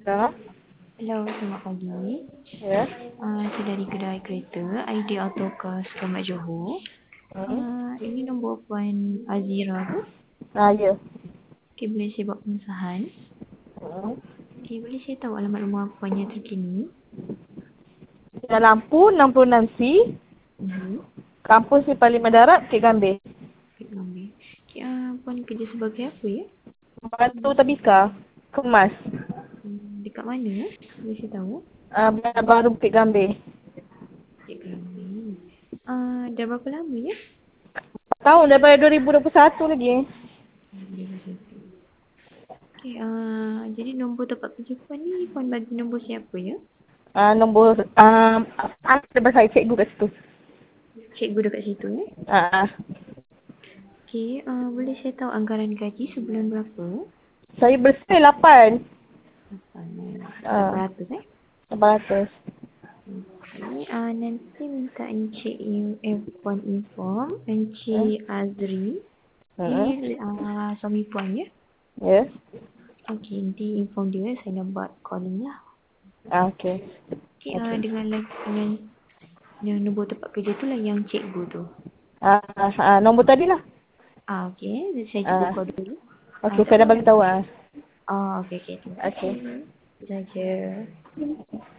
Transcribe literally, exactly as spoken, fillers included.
Ya. Hello, selamat pagi. Ya. Uh, saya dari kedai kereta I D Autocars Selamat Johor. Hmm. Uh, ini nombor Puan Azira ke? Ah, ya. Okay, boleh saya buat pengesahan? Hmm. Okay, boleh saya tahu alamat rumah Puan yang terkini? Jalan Lampu enam puluh enam C, Mhm. Kampus Simpang Lima Darat, Bukit Gambir. Baik, Nambi. Okay, uh, Puan kerja sebagai apa ya? Bantu Tabika, Kemas. Hmm, dekat mana? Eh? Boleh saya tahu? Ah, Bandar Baru Bukit Gambir. Baik, Nambi. Uh, dah berapa lama ya? Tahun daripada dua ribu dua puluh satu lagi. Okay, uh, jadi nombor tempat kerja Puan ni Puan bagi nombor siapa ya? Ah, nombor, ah, ada uh, saya cikgu kat situ. Cikgu dekat situ ya? Ah, ah. Okey, uh, boleh saya tahu anggaran gaji sebulan berapa? Saya bersih lapan. lapan Ah, ratus eh? lapan ratus. Okey, uh, nanti minta Encik in, Puan inform Hmm. Encik Azri. Hmm. Ini uh, suami Puan ya? Ya. Okey, nanti inform dia, saya nak buat calling lah. Ah, okey. Okey, uh, Okey. dengan, dengan yang nombor tempat kerja tu lah yang cikgu tu. Ah, ah, ah, nombor tadi lah. Ah, okey, saya cuba Ah. call dulu. Ah, Okey, tak saya dah apa. bagi tahu ah. Oh, okey, okey. Terima Okey. kasih. Saja.